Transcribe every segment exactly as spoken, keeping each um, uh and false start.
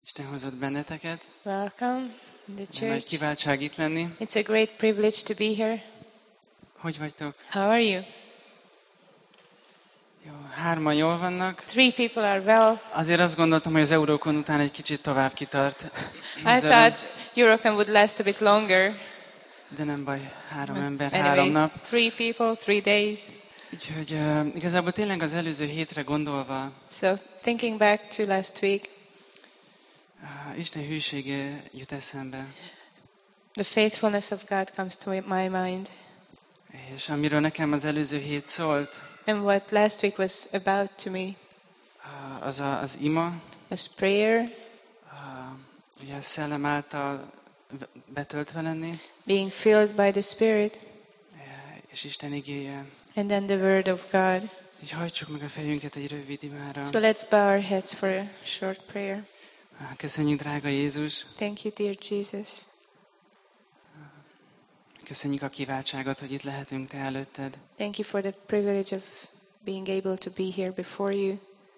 Isten hozott benneteket. Welcome in the De nagy church. kiváltság itt lenni. It's a great privilege to be here. Hogy vagytok? How are you? Jó, hárman jól vannak. Three people are well. Azért azt gondoltam, hogy az Eurókon után egy kicsit tovább kitart. I Ezzel- thought Eurocon would last a bit longer. De nem baj, három ember, három Anyways, nap. three people, three days. Úgyhogy uh, igazából tényleg az előző hétre gondolva, So thinking back to last week, uh, Isten hűsége jut eszembe. the faithfulness of God comes to my mind. És amiről nekem az előző hét szólt, And what last week was about to me uh, az a, az ima, was prayer, uh, ugye a szellem által v- betöltve lenni, being filled by the Spirit, uh, és Isten igéje. and then the Word of God. Így hajtsuk meg a fejünket egy rövid imára. So let's bow our heads for a short prayer. Köszönjük, drága Jézus! Thank you, dear Jesus. Köszönjük a kiváltságot, hogy itt lehetünk Te előtted. Thank you for the privilege of being able to be here before you.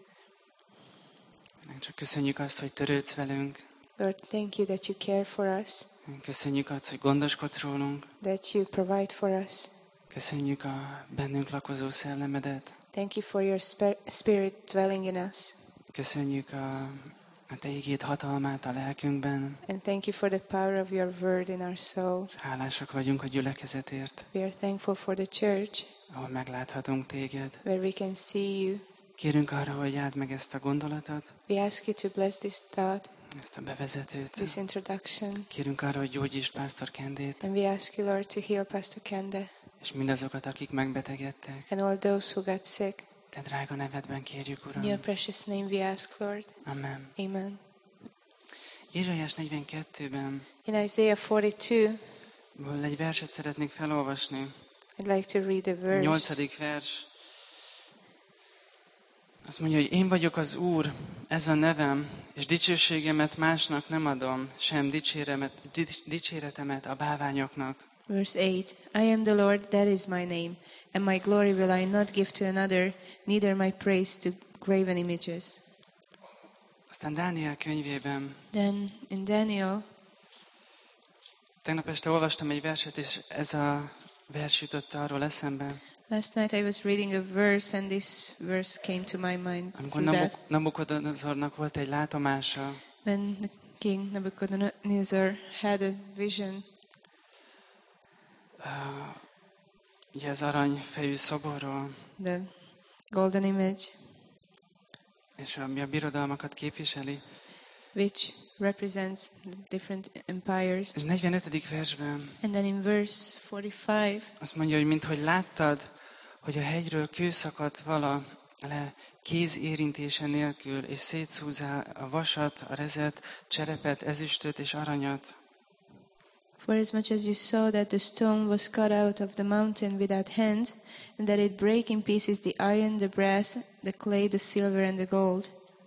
Csak köszönjük azt, hogy törődsz velünk. Lord, thank you that you care for us, Köszönjük azt, hogy gondoskodsz rólunk. that you provide for us. Köszönjük a bennünk lakozó szellemedet. Thank you for your spi- Spirit dwelling in us. Köszönjük a, a Te igéd hatalmát a lelkünkben. And thank you for the power of your word in our soul. Hálásak vagyunk a gyülekezetért, We are thankful for the church, ahol megláthatunk Téged. where we can see you. Kérünk arra, hogy áld meg ezt a gondolatot, We ask you to bless this thought, ezt a bevezetőt. this introduction. Kérünk arra, hogy gyógyítsd Pásztor Kendét, And we ask you, Lord, to heal Pastor Kende és mindazokat, akik megbetegedtek. and all those who got sick. Te drága nevedben kérjük, In your Uram. precious name we ask, Lord. Amen. Amen. Ézsaiás negyvenkettőben In Isaiah forty-two, ból egy verset szeretnék felolvasni. I'd like to read a A verse. nyolcadik vers. Azt mondja, hogy én vagyok az Úr, ez a nevem, és dicsőségemet másnak nem adom, sem dicséremet, dics- dicséretemet a bálványoknak. Verse eight. I am the Lord, that is my name, and my glory will I not give to another, neither my praise to graven images. Aztán Dániel könyvében, Then in Daniel, tegnap este olvastam egy verset, és ez a vers jutott arról eszembe, last night I was reading a verse, and this verse came to my mind amikor through that. Nabuk- Nabukodonozornak volt egy látomása, When the king Nebuchadnezzar had a vision, uh, ugye az aranyfejű szoborról, the golden image, és ami a birodalmakat képviseli. which represents the different empires. És negyvenötödik versben And then in verse forty-five, azt mondja, hogy minthogy láttad, hogy a hegyről kő szakadt vala le kéz érintése nélkül, és szétszúzá a vasat, a rezet, cserepet, ezüstöt és aranyat. for as much as you saw that the stone was cut out of the mountain without hands, and that it break in pieces the iron, the brass, the clay, the silver, and the gold.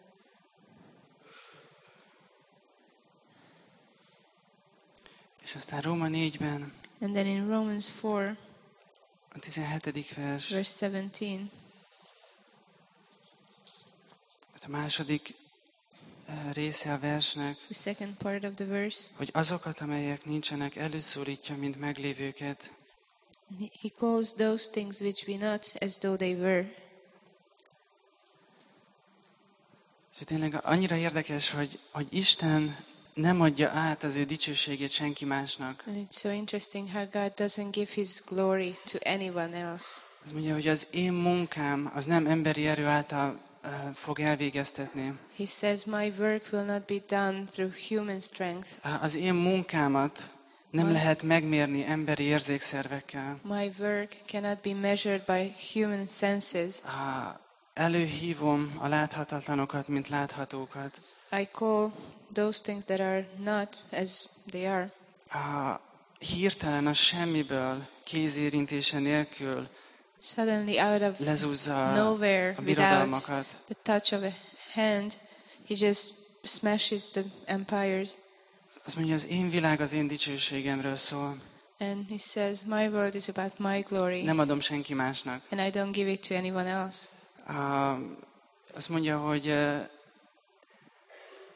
És aztán Róma négyben, And then in Romans four, a tizenhetedik vers, verse seventeen, a második eh, része a versnek, the second part of the verse, hogy azokat, amelyek nincsenek, előszólítja, mint meglévőket. he he calls those things which be not as though they were. És tényleg annyira érdekes, hogy, hogy Isten nem adja át az ő dicsőségét senki másnak. And it's so interesting how God doesn't give his glory to anyone else. Az mondja, hogy az én munkám az nem emberi erő által uh, fog elvégeztetni. He says, my work will not be done through human strength. Uh, Az én munkámat nem lehet megmérni emberi érzékszervekkel. My work cannot be measured by human senses. Uh, Előhívom a láthatatlanokat, mint láthatókat. I call those things that are not as they are. Uh, Hirtelen a semmiből, kézérintése nélkül Suddenly, out of lezúzza nowhere, a without birodalmakat. the touch of a hand, he just smashes the empires. Azt mondja, az én világ az én dicsőségemről szól. And he says, my world is about my glory, Nem adom senki másnak. and I don't give it to anyone else. Uh, azt mondja, hogy uh,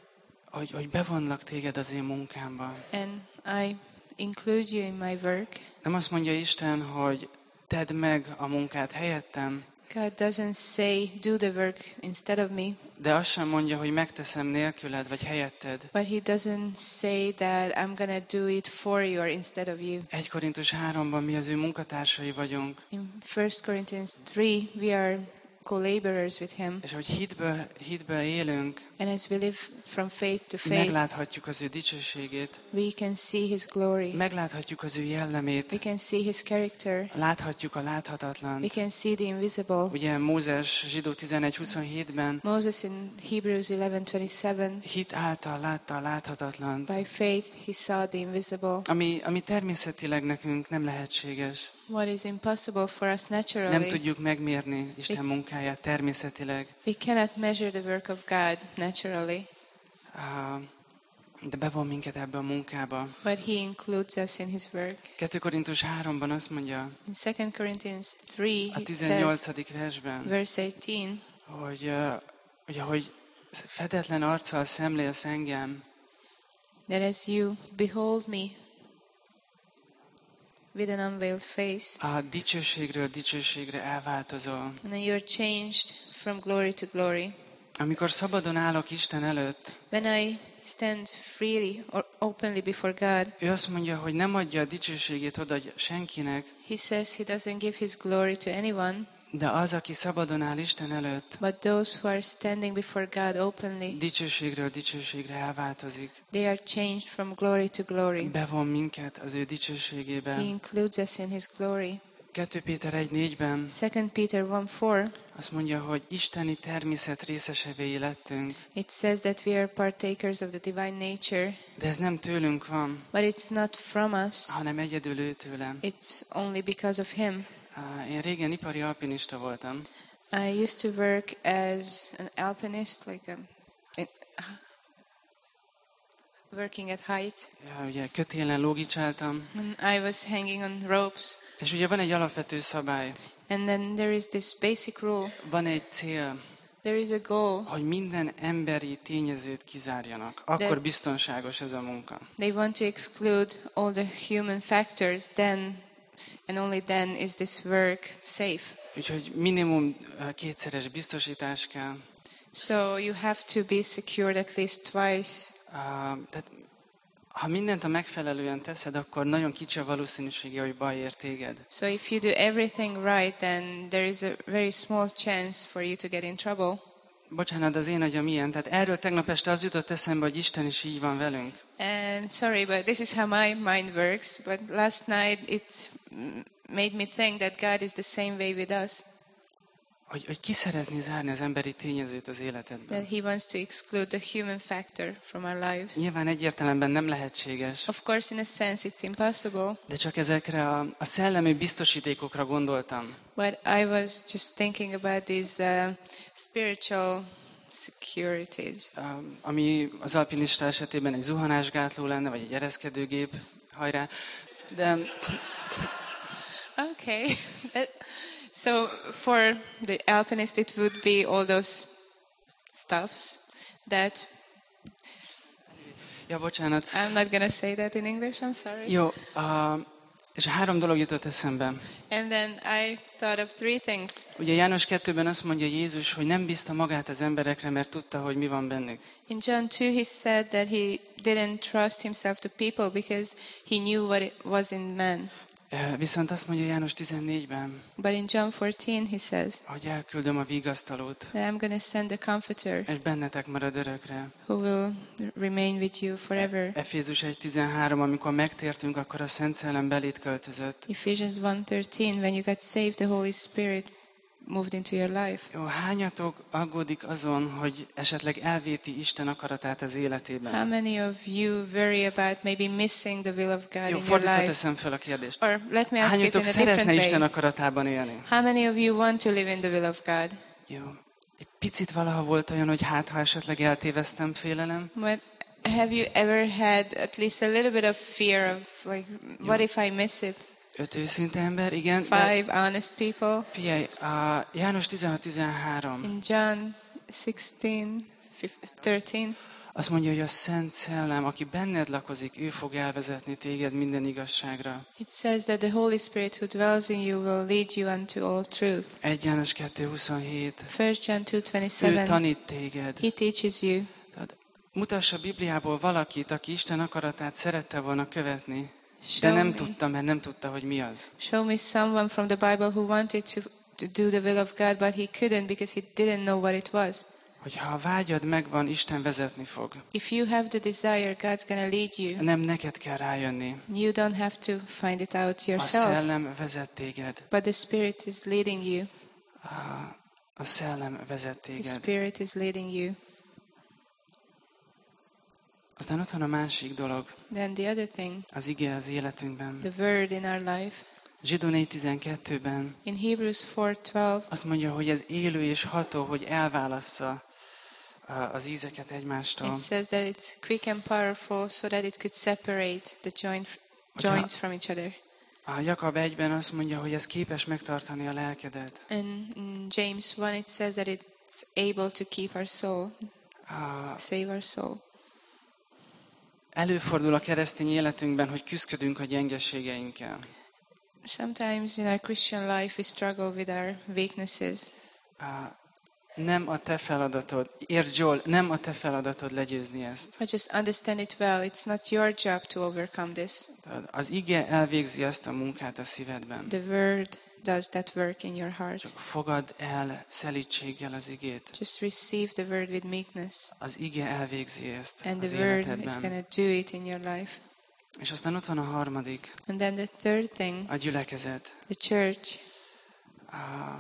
hogy, hogy bevonlak téged az én munkámba. and I include you in my work. Nem azt mondja Isten, hogy tedd meg a munkát helyettem, God doesn't say, do the work instead of me, de azt sem mondja, hogy megteszem nélküled vagy helyetted. but he doesn't say that I'm going to do it for you or instead of you. egy Korintus háromban mi az ő munkatársai vagyunk, In First Corinthians three, we are co-laborers with him. és hogy hitből, hitből élünk, And as we live from faith to faith, megláthatjuk az ő dicsőségét, we can see his glory. megláthatjuk az ő jellemét, We can see his character. láthatjuk a We láthatatlant. can see the invisible. Ugye Mózes zsidó tizenegy huszonhétben Moses in Hebrews eleven twenty-seven, hit által látta a láthatatlant, by faith he saw the invisible. ami, ami természetileg nekünk nem lehetséges. What is impossible for us Nem naturally, tudjuk megmérni Isten munkáját természetileg, we cannot measure the work of God naturally, ah, de bevon minket ebbe a munkába. but he includes us in his work. kettő Korintus háromban azt mondja, In Second Corinthians three, a it says, tizennyolcadik versben, verse eighteen, hogy, uh, hogy ahogy fedetlen arccal szemlélsz engem, that as you behold me with an unveiled face, a dicsőségről dicsőségre elváltozol. and then you're changed from glory to glory. Amikor szabadon állok Isten előtt, When I stand freely or openly before God, ő azt mondja, hogy nem adja a dicsőségét oda senkinek, he says he doesn't give his glory to anyone, de az, aki szabadon áll Isten előtt, but those who are standing before God openly, dicsőségről dicsőségre elváltozik. they are changed from glory to glory. Bevon minket az ő He dicsőségébe. includes us in his glory. kettő Péter egy négyben Second Peter one four, azt mondja, hogy isteni természet részesevéi lettünk, it says that we are partakers of the divine nature, de ez nem tőlünk van, but it's not from us, hanem egyedül ő tőlem. it's only because of him. Á, Én régen ipari alpinista voltam, I used to work as an alpinist, like a, it's, working at height. Ja, ugye kötélen lógicsáltam, And I was hanging on ropes. és ugye van egy alapvető szabály, And then there is this basic rule. van egy cél, There is a goal. hogy minden emberi tényezőt kizárjanak. Akkor De- biztonságos ez a munka. They want to exclude all the human factors, then and only then is this work safe. Úgyhogy minimum ö, kétszeres biztosítás kell. So you have to be secured at least twice. Uh, tehát, ha mindent a megfelelően teszed, akkor nagyon kicsi a valószínűsége, hogy baj ér téged. So if you do everything right, then there is a very small chance for you to get in trouble. Bocsánat, az én agyam ilyen. Tehát erről tegnap este az jutott eszembe, hogy Isten is így van velünk. And sorry, but this is how my mind works. But last night it mm, made me think that God is the same way with us. Hogy, hogy ki szeretné zárni az emberi tényezőt az életedben. That He wants to exclude the human factor from our lives. Nyilván egy értelemben nem lehetséges, Of course, in a sense, it's impossible. de csak ezekre a, a szellemi biztosítékokra gondoltam. But I was just thinking about these uh, spiritual securities. Uh, ami az alpinista esetében egy zuhanásgátló lenne, vagy egy ereszkedőgép, hajrá. De Okay. That- so for the alpinist, it would be all those stuffs that ja, bocsánat. I'm not gonna say that in English. I'm sorry. Jó, uh, és három dolog jutott eszembe. And then I thought of three things. Ugye János kettőben azt mondja Jézus, hogy nem bízta magát az emberekre, mert tudta, hogy mi van bennük. In John two, he said that he didn't trust himself to people because he knew what it was in man. Uh, viszont azt mondja János tizennégyben, But in John fourteen, he says hogy elküldöm a vigasztalót, that I'm going to send a comforter és bennetek marad örökre. who will remain with you forever. Efézus egy tizenhárom, amikor megtértünk, akkor a Szent Szellem belét költözött. Ephesians one thirteen, when you got saved, the Holy Spirit moved into your life. Jó, hányatok aggódik azon, hogy esetleg elvéti Isten akaratát az How életében? many of you worry about maybe missing the will of God Jó, in your fordítva life? teszem fel a kérdést. Or let me ask it in Hányatok a different szeretne Isten way. akaratában élni? How many of you want to live in the will of God? Jó. Egy picit valaha volt olyan, hogy hát, ha esetleg eltéveztem, félelem. But have you ever had at least a little bit of fear of like, what if I miss it? Öt őszinte ember, igen. De Five honest people. figyelj, a János tizenhat tizenhárom. In John sixteen, thirteen, Azt mondja, hogy a Szent Szellem, aki benned lakozik, ő fog elvezetni téged minden igazságra. It says that the Holy Spirit who dwells in you will lead you unto all truth. egy János kettő huszonhét. First John two Ő twenty-seven. tanít téged. He teaches you. Tehát mutassa a Bibliából valakit, aki Isten akaratát szerette volna követni, de Show nem me, tudta, mert nem tudta, hogy mi az. show me someone from the Bible who wanted to, to do the will of God, but he couldn't because he didn't know what it was. Hogyha a vágyad megvan, Isten vezetni fog. If you have the desire, God's going to lead you. Nem neked kell rájönni. You don't have to find it out A yourself, szellem vezet téged. but the Spirit is leading you. A, a szellem vezet The téged. Spirit is leading you. Aztán ott van a másik dolog, Then the other thing, az ige az életünkben. the word in our life. Zsidó négy tizenkettőben In Hebrews four twelve, azt mondja, hogy ez élő és ható, hogy elválassza az ízeket egymástól. it says that it's quick and powerful so that it could separate the joint, joints from each other. A Jakab egyben azt mondja, hogy ez képes megtartani a lelkedet. And in James one it says that it's able to keep our soul, A, save our soul. előfordul a keresztény életünkben, hogy küzdködünk a gyengeségeinkkel. Sometimes in our Christian life we struggle with our weaknesses. A, nem a te feladatod, értsd jól, nem a te feladatod legyőzni ezt. But just understand it well. It's not your job to overcome this. Az ige elvégzi ezt a munkát a szívedben. The word does that work in your heart. Csak fogadd el szelídséggel az igét. Just receive the word with meekness. Az ige elvégzi ezt And az the word is életedben. going to do it in your life. És aztán ott van a harmadik, And then the third thing, a gyülekezet, the church, a,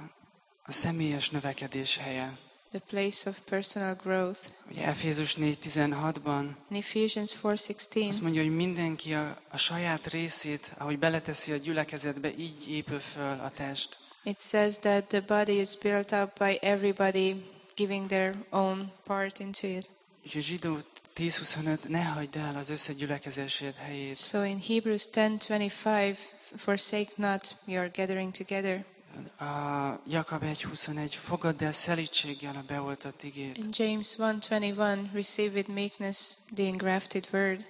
a személyes növekedés helye. the place of personal growth. Ugye Efézus négy tizenhatban In Ephesians four sixteen, azt mondja, hogy mindenki a, a saját részét, ahogy beleteszi a gyülekezetbe, így épül föl a test. it says that the body is built up by everybody giving their own part into it. Úgyhogy Zsidó tíz huszonöt, ne hagyd el az összegyülekezésed helyét. So in Hebrews ten twenty-five, forsake not your gathering together. A Jakab egy huszonegy, fogadd el szelídséggel a beoltott igét. In James one twenty-one, receive with meekness the engrafted word.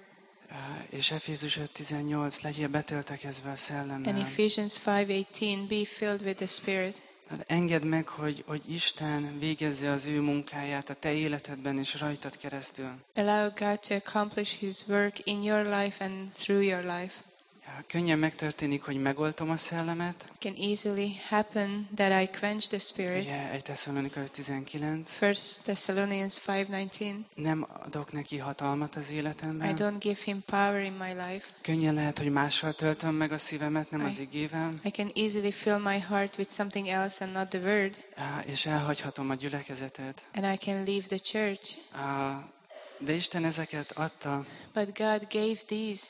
És Efézus öt tizennyolc, legyél betöltekezve a And szellemmel. Ephesians five eighteen, be filled with the Spirit. Engedd meg, hogy, hogy Isten végezze az ő munkáját a te életedben és rajtad keresztül. Allow God to accomplish His work in your life and through your life. Könnyen megtörténik, hogy megoltom a szellemet. It can easily happen that I quench the Spirit. Ugye egy Tesszalonika öt tizenkilenc. First Thessalonians five nineteen. Nem adok neki hatalmat az I életemben. don't give Him power in my life. Könnyen lehet, hogy mással töltöm meg a szívemet, nem az igével. I can easily fill my heart with something else and not the word. És elhagyhatom a gyülekezetet. And I can leave the church. De Isten ezeket adta, But God gave these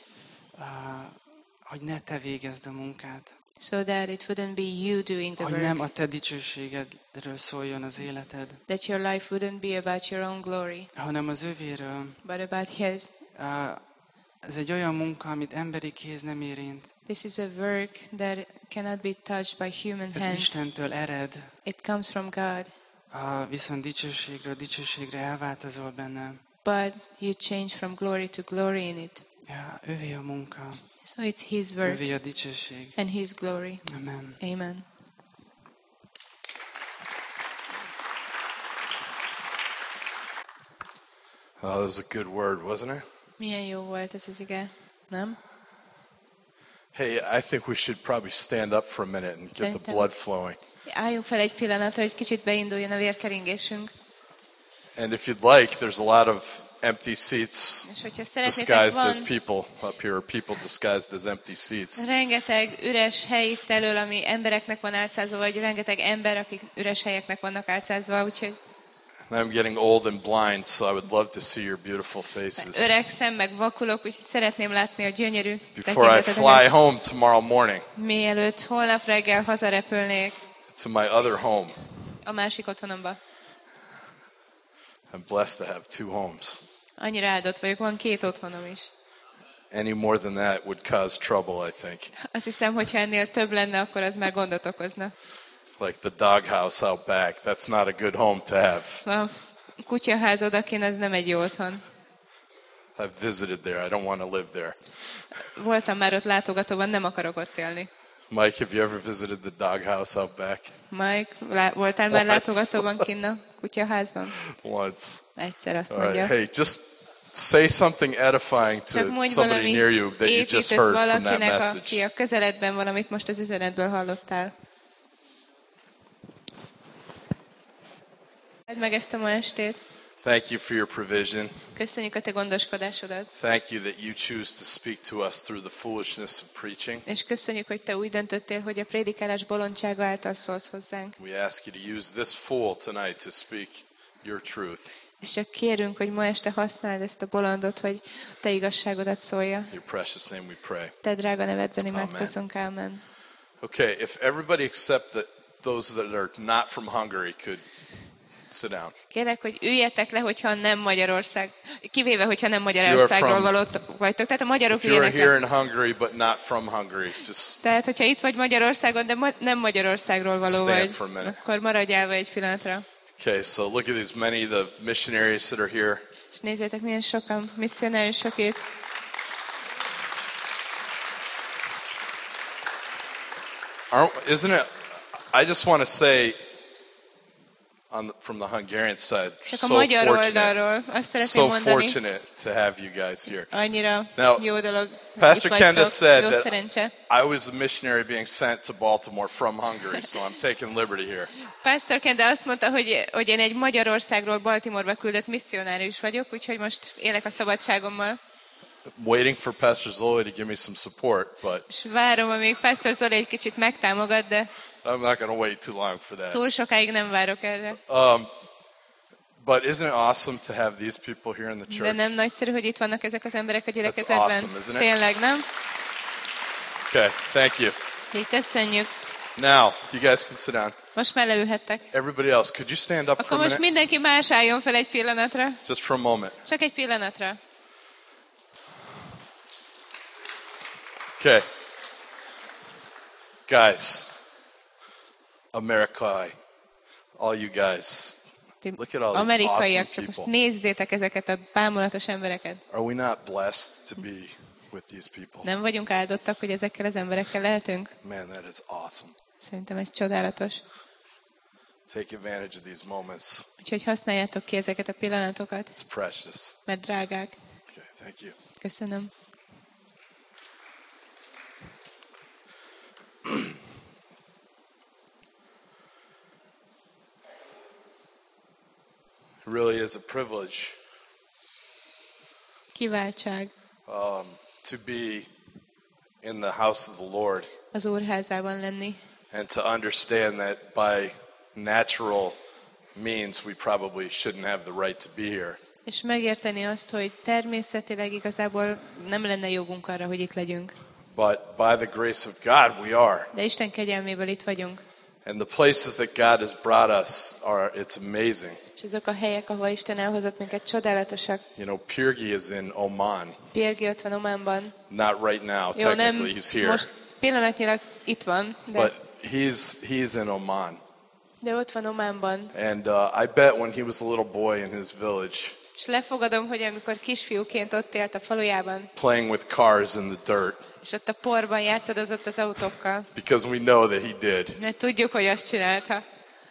hogy ne te végezd a munkát. so that it wouldn't be you doing the Hogy work. nem a te dicsőségedről szóljon az életed, That your life wouldn't be about your own glory, hanem az övéről. but about His. Ez egy olyan munka, amit emberi kéz nem érint. This is a work that cannot be touched by human Ez hands. Istentől ered. It comes from God. Viszont dicsőségről dicsőségre elváltozol benne. But you change from glory to glory in it. Ja, övé a munka. So it's His work Övé a dicsőség. and His glory. Amen. Amen. Oh, that was a good word, wasn't it? Milyen jó volt ez az ige, nem? Hey, I think we should probably stand up for a minute and get the Szerintem- blood flowing. Álljunk fel egy pillanatra, hogy kicsit beinduljon a vérkeringésünk. And if you'd like, there's a lot of empty seats És hogyha szeretnétek, disguised as van people up here, or people disguised as empty seats. rengeteg üres hely itt elől, ami embereknek van álcázva, vagy rengeteg ember, akik üres helyeknek vannak álcázva, úgyhogy And I'm getting old and blind, so I would love to see your beautiful faces. öregszem, meg vakulok, úgyhogy szeretném látni a gyönyörű Before I fly tekinteteket. home tomorrow morning Mielőtt holnap reggel hazarepülnék to my other home. a másik otthonomba. I'm blessed to have two homes. Annyira áldott vagyok, van két otthonom is. Any more than that would cause trouble, I think. Azt hiszem, hogyha ennél több lenne, akkor az már gondot okozna. Like the doghouse out back. That's not a good home to have. A kutyaház odakin, az nem egy jó otthon. I've visited there. I don't want to live there. Voltam már ott látogatóban, nem akarok ott élni. Mike, have you ever visited the doghouse out back? Mike, lá- voltál már Once. látogatóban kinn a kutyaházban? Once. Egyszer azt All right. mondja. Hey, just say something edifying Csak to mondj somebody valami near you that you just építőt heard from that valakinek, message. aki a közeledben van, amit most az üzenetből hallottál. Add meg ezt a ma estét. Thank you for your provision. Köszönjük a te gondoskodásodat. Thank you that you choose to speak to us through the foolishness of preaching. És köszönjük, hogy te úgy döntöttél, hogy a prédikálás bolondsága által szólsz hozzánk. We ask you to use this fool tonight to speak your truth. És csak kérünk, hogy ma este használd ezt a bolondot, hogy te igazságodat szólja. In your precious name we pray. Te drága nevedben imádkozunk, ámen. Okay, if everybody except that those that are not from Hungary could sit down. Kérlek, hogy üljetek le, hogyha nem Magyarország, kivéve, hogyha nem If you are Magyarországról from- való vagytok. Tehát a magyarok If you are üljenek here le. in Hungary but not from Hungary, just Tehát, hogyha itt vagy Magyarországon, de ma- nem Magyarországról való Stand vagy, for a minute. akkor maradj állva egy pillanatra. okay. So look at these many the missionaries that are here. És nézzétek, milyen sokan misszionáriusok itt. Aren't, isn't it? I just want to say, on the, from the Hungarian side, Csak a so magyar fortunate, oldalról azt szeretném so mondani, fortunate to have you guys here. annyira Now, jó dolog, hogy Pastor itt Kenda vagytok, said jó that szerencse. I was a missionary being sent to Baltimore from Hungary, so I'm taking liberty here. Pastor Kenda azt mondta, hogy, hogy én egy Magyarországról Baltimoreba küldött misszionárius vagyok, úgyhogy most élek a szabadságommal. Waiting for Pastor Zoe to give me some support, but És várom, amíg Pastor Zoli egy kicsit megtámogat, de I'm not going to wait too long for that. túl sokáig nem várok erre. Um, but isn't it awesome to have these people here in the De church? nem nagyszerű, hogy itt vannak ezek az emberek a That's gyülekezetben. awesome, isn't it? Tényleg, nem? Okay, thank you. Így köszönjük. Now, you guys can sit down. Most már leülhettek. Everybody else, could you stand up for Akkor a most minute? mindenki más álljon fel egy pillanatra. Just for a moment. Csak egy pillanatra. Okay. Guys, America, all you guys, Ti look at all these amerikaiak, awesome csak most people. nézzétek ezeket a bámulatos embereket. Are we not blessed to be with these people? Nem vagyunk áldottak, hogy ezekkel az emberekkel lehetünk? Man, that is awesome. Szerintem ez csodálatos. Take advantage of these moments. Úgyhogy használjátok ki ezeket a pillanatokat, It's precious. mert drágák. Okay, thank you. Köszönöm. It really is a privilege Kiváltság um, to be in the house of the Lord az Úr házában lenni, and to understand that by natural means we probably shouldn't have the right to be here. és megérteni azt, hogy természetileg igazából nem lenne jogunk arra, hogy itt legyünk. But by the grace of God, we are. De Isten kegyelméből itt vagyunk. And the places that God has brought us are, it's amazing. És azok a helyek, ahol Isten elhozott minket, csodálatosak. You know, Pirgi is in Oman. Pirgi ott van Ománban. Not right now, Jó, nem, technically he's here. most pillanatnyilag itt van, de, But he's, he's in Oman. de ott van Ománban. And uh, I bet when he was a little boy in his village, És lefogadom, hogy amikor kisfiúként ott élt a falujában, playing with cars in the dirt, és ott a porban játszadozott az autókkal, because we know that he did, mert tudjuk, hogy azt csinálta.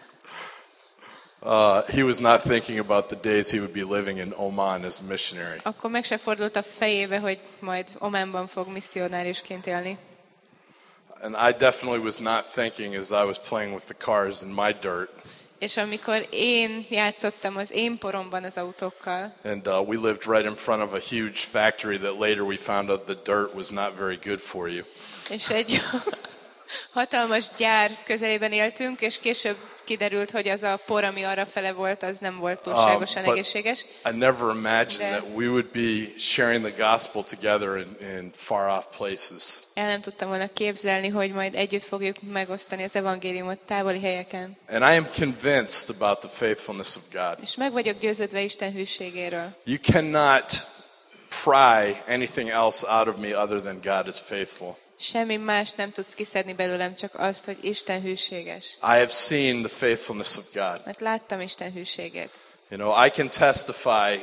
uh, he was not thinking about the days he would be living in Oman as a missionary. Akkor meg se fordult a fejébe, hogy majd Ománban fog misszionáriusként élni. And I definitely was not thinking as I was playing with the cars in my dirt. És amikor én játszottam az én poromban az autókkal, And uh, we lived right in front of a huge factory that later we found out the dirt was not very good for you. és egy hatalmas gyár közelében éltünk, és később kiderült, hogy az a por, ami arra fele volt, az nem volt túlságosan Um, but egészséges. I never imagined De- that we would be sharing the gospel together in, in far off places. El nem tudtam volna képzelni, hogy majd együtt fogjuk megosztani az evangéliumot távoli helyeken. And I am convinced about the faithfulness of God. És meg vagyok győződve Isten hűségéről. You cannot pry anything else out of me other than God is faithful. Semmi más nem tudsz kiszedni belőlem, csak azt, hogy Isten hűséges. I have seen the faithfulness of God. Mert láttam Isten hűségét. You know, I can testify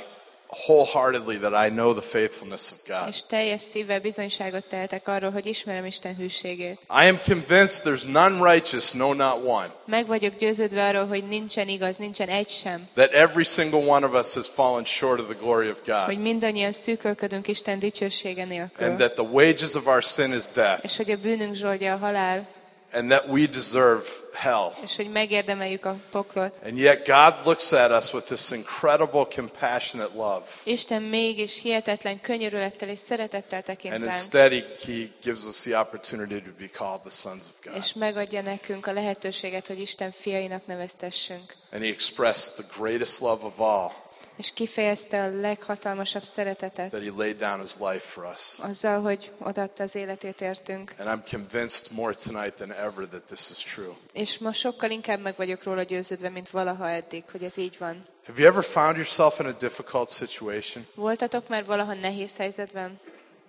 wholeheartedly that I know the faithfulness of God. És teljes szívvel bizonyságot tehetek arról, hogy ismerem Isten hűségét. I am convinced there's none righteous, no, not one. Meg vagyok győződve arról, hogy nincsen igaz, nincsen egy sem. That every single one of us has fallen short of the glory of God. Hogy mindannyian szűkölködünk Isten dicsősége nélkül. And that the wages of our sin is death. És hogy a bűnünk zsoldja a halál. And that we deserve hell. És hogy megérdemeljük a poklot. And yet God looks at us with this incredible compassionate love. Isten mégis hihetetlen könyörülettel és szeretettel tekint And ránk. instead he, he gives us the opportunity to be called the sons of God. És megadja nekünk a lehetőséget, hogy Isten fiainak neveztessünk. And he expressed the greatest love of all. És kifejezte a leghatalmasabb szeretetet. That he laid down his life for us. Azzal, hogy odaadta az életét értünk. And I'm convinced more tonight than ever that this is true. És ma sokkal inkább meg vagyok róla győződve, mint valaha eddig, hogy ez így van. Have you ever found yourself in a difficult situation? Voltatok már valaha nehéz helyzetben?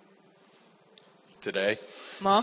Today? Ma?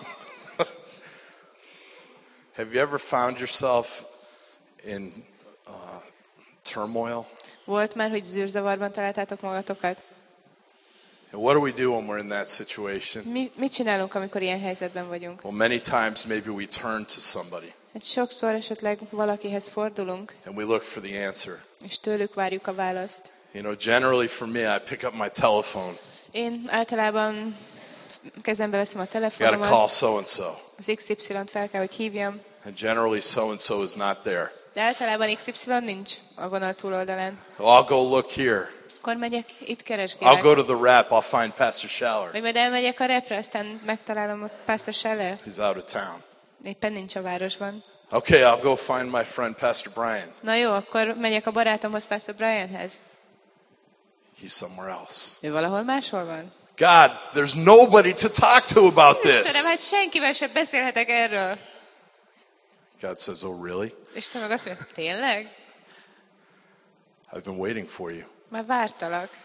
Have you ever found yourself in uh, turmoil? Volt már, hogy zűrzavarban találtátok magatokat? And what do we do when we're in that situation? Mi, mit csinálunk, amikor ilyen helyzetben vagyunk? Well, many times maybe we turn to somebody Hát sokszor esetleg valakihez fordulunk, and we look for the answer. és tőlük várjuk a választ. You know, generally for me, I pick up my telephone. Én általában kezembe veszem a Got to call telefonomat, so and so, az iksz ipszilont fel kell, hogy hívjam, and generally so and so is not there. de általában iksz ipszilon nincs a vonal túloldalán. Well, I'll go look here. Akkor megyek, itt I'll keresgélek. go to the rap. I'll find Pastor Schaller. Vagy majd elmegyek a repre, aztán megtalálom a Pastor Scheller. He's out of town. Éppen nincs a városban. Okay, I'll go find my friend Pastor Brian. Na jó, akkor megyek a barátomhoz, Pastor Brianhez. He's somewhere else. Ő valahol máshol van. God, there's nobody to talk to about Istenem, this. hát senkivel sem beszélhetek erről. God says, oh, really? Isten meg azt mondja, tényleg? I've been waiting for you. Már vártalak.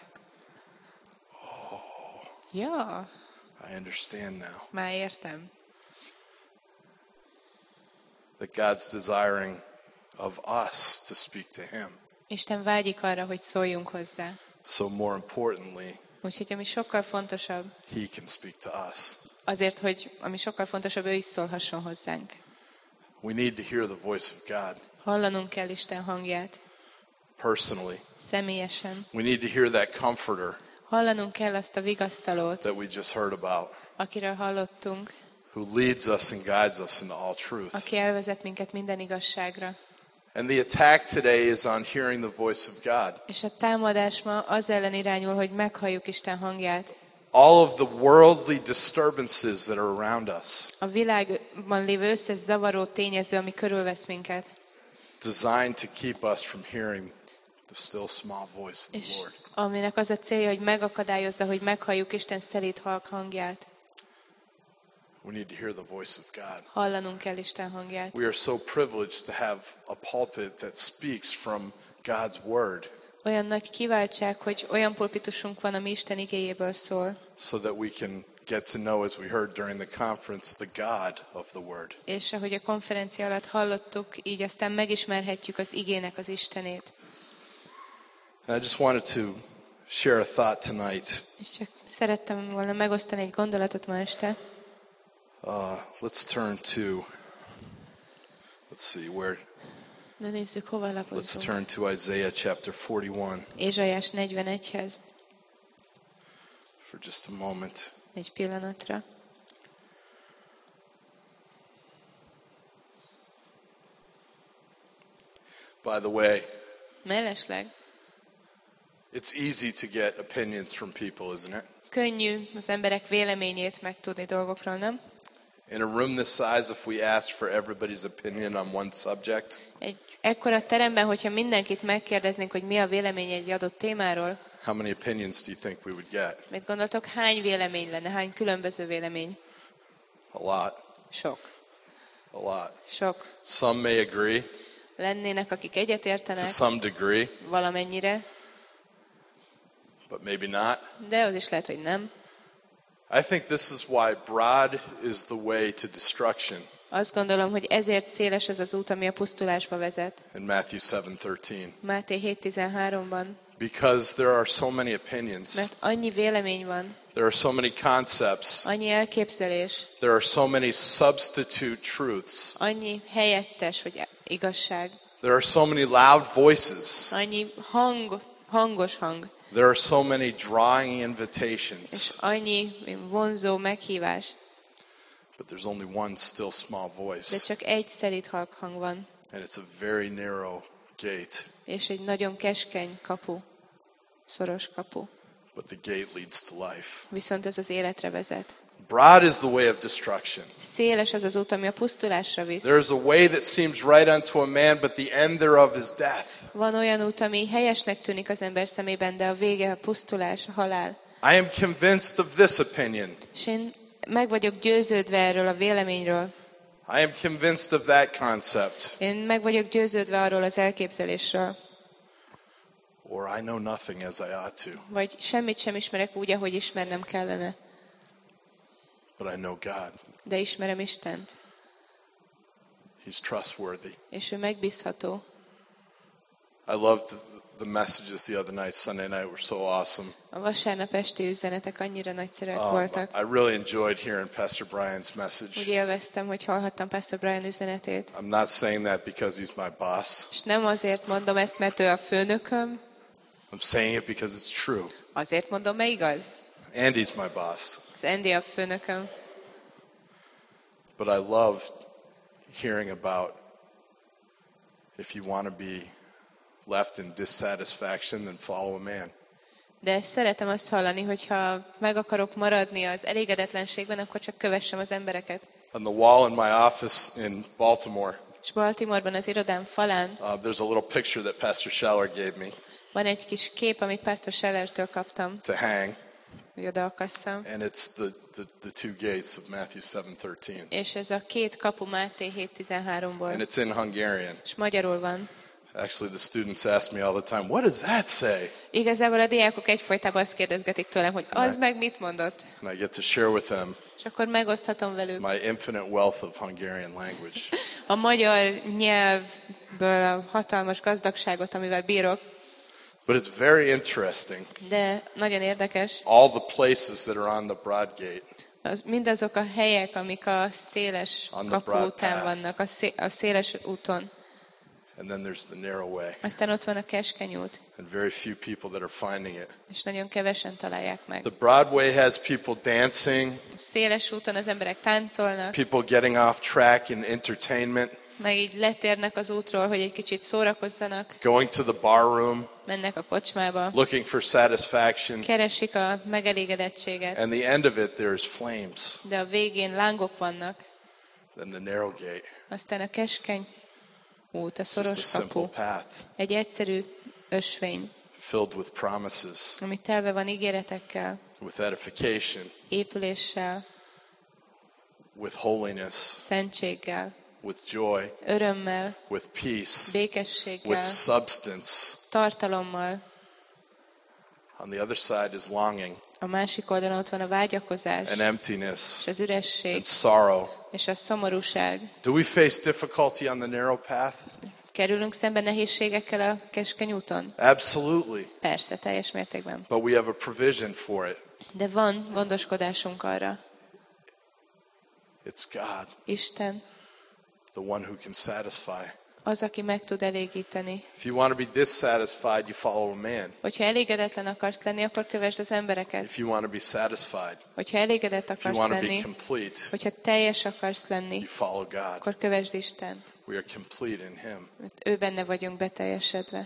Ja, I understand now már értem. that God's desiring of us to speak to him. Isten vágyik arra, hogy szóljunk hozzá. So more importantly, Úgyhogy ami sokkal fontosabb, he can speak to us. azért, hogy ami sokkal fontosabb, ő is szólhasson hozzánk. We need to hear the voice of God Hallanunk kell Isten hangját, personally. személyesen. We need to hear that comforter Hallanunk kell azt a vigasztalót, that we just heard about, akiről hallottunk, who leads us and guides us into all truth. aki elvezet minket minden igazságra. And the attack today is on hearing the voice of God. És a támadás ma az ellen irányul, hogy meghalljuk Isten hangját. All of the worldly disturbances that are around us, A világban lévő összes zavaró tényező, ami körülvesz minket, designed to keep us from hearing the still small voice of the és Lord. aminek az a célja, hogy megakadályozza, hogy meghalljuk Isten szelíd halk hangját. We need to hear the voice of God. Hallanunk kell Isten hangját. We are so privileged to have a pulpit that speaks from God's word, Olyan nagy kiváltság, hogy olyan pulpitusunk van, ami Isten igéjéből szól, so that we can get to know, as we heard during the conference, the God of the word. és ahogy a konferencia alatt hallottuk, így aztán megismerhetjük az igének az Istenét. And I just wanted to share a thought tonight. És csak szerettem volna megosztani egy gondolatot ma este. Uh, let's turn to, let's see, where, Na nézzük, hova let's lapozzunk. turn to Isaiah chapter forty-one Ézsaiás negyvenegyhez for just a moment. egy pillanatra. By the way, Mellesleg it's easy to get opinions from people, isn't it? könnyű az emberek véleményét megtudni dolgokról, nem? In a room this size, if we asked for everybody's opinion on one subject, Egy ekkora teremben, hogyha mindenkit megkérdeznénk, hogy mi a véleménye egy adott témáról, how many opinions do you think we would get? mit gondoltok, hány vélemény lenne, hány különböző vélemény? A lot. Sok. A lot. Sok. Some may agree Lennének, akik to egyetértenek some degree, valamennyire, but maybe not. de az is lehet, hogy nem. I think this is why broad is the way to destruction Azt gondolom, hogy ezért széles ez az út, ami a pusztulásba vezet. in Matthew seven thirteen. Máté hét tizenháromban. Because there are so many opinions. Mert annyi vélemény van, There are so many concepts. annyi elképzelés, There are so many substitute truths. annyi helyettes vagy igazság, There are so many loud voices. annyi hang, hangos hang, There are so many drawing és invitations. annyi vonzó meghívás, But there's only one still small de voice. csak egy szelíd halk hang van, And it's a very narrow gate. és egy nagyon keskeny kapu, szoros kapu. But the gate leads to life. Viszont ez az életre vezet. Broad is the way of destruction. Széles az az út, ami a pusztulásra visz. There's a way that seems right unto a man, but the end thereof is death. Van olyan út, ami helyesnek tűnik az ember szemében, de a vége a pusztulás, a halál. I am convinced of this opinion. És én meg vagyok győződve erről a véleményről. I am convinced of that concept. Én meg vagyok győződve arról az elképzelésről. Or I know nothing as I ought to, Vagy semmit sem ismerek úgy, ahogy ismernem kellene. but I know God. De ismerem Istent. He's trustworthy. És ő megbízható. I loved the messages the other night, Sunday night, were so awesome. A vasárnap esti üzenetek annyira nagyszerűek Um, voltak. I really enjoyed hearing Pastor Brian's Úgy message. élveztem, hogy hallhattam Pastor Brian üzenetét. I'm not saying that because he's my boss. És nem azért mondom ezt, mert ő a főnököm, I'm saying it because it's true. azért mondom, mert igaz. Andy's my boss. Az Andy a főnököm. But I loved hearing about if you want to be left in dissatisfaction, then follow a man. De szeretem azt hallani, hogyha meg akarok maradni az elégedetlenségben, akkor csak kövessem az embereket. On the wall in my office in Baltimore, És Baltimoreban az irodám falán uh, there's a little picture that Pastor Scheller gave me van egy kis kép, amit Pastor Schellertől kaptam, to hang, hogy odaakasszam. and it's the, the, the two gates of Matthew seven thirteen. És ez a két kapu Máté hét And tizenháromból. it's in Hungarian. És magyarul van. Actually, the students ask me all the time, what does that say? Igazából a diákok egyfolytában azt kérdezgetik tőlem, hogy az meg mit mondott. And I get to share with them És akkor megoszthatom velük my infinite wealth of Hungarian language. a magyar nyelvből a hatalmas gazdagságot, amivel bírok. But it's very interesting. De nagyon érdekes. All the places that are on the broad gate, Az, mindazok a helyek, amik a széles On the kapu broad után path. vannak, a, szé, a széles úton. and then there's the narrow way. Aztán ott van a keskeny út, And very few people that are finding it. és nagyon kevesen találják meg. The broad way has people dancing, A széles úton az emberek táncolnak, people getting off track in entertainment, meg így letérnek az útról, hogy egy kicsit szórakozzanak, going to the bar room, mennek a kocsmába, looking for satisfaction. keresik a megelégedettséget, And the end of it, there's flames. de a végén lángok vannak. Then the narrow gate, Aztán a keskeny út, a just a szoros simple kapu, path egy egyszerű ösvény, filled with promises, ami telve van ígéretekkel, with edification, épüléssel, with holiness, szentséggel, with joy, örömmel, with peace, békességgel, with substance. tartalommal. On the other side is longing A másik oldalon ott van a vágyakozás, and emptiness és az üresség, and sorrow. és a szomorúság. Do we face difficulty on the narrow path? Kerülünk szembe nehézségekkel a keskeny úton? Absolutely. Persze, teljes mértékben. But we have a provision for it. De van gondoskodásunk arra. It's God, Isten the one who can satisfy. az, aki meg tud elégíteni. If you want to be dissatisfied, you follow a man. Hogyha elégedetlen akarsz lenni, akkor kövesd az embereket. If you want to be satisfied, Hogyha elégedett if you akarsz want to be lenni, complete, hogyha teljes akarsz lenni, you follow God. akkor kövesd Istent. We are complete in Him. Mert ő benne vagyunk beteljesedve.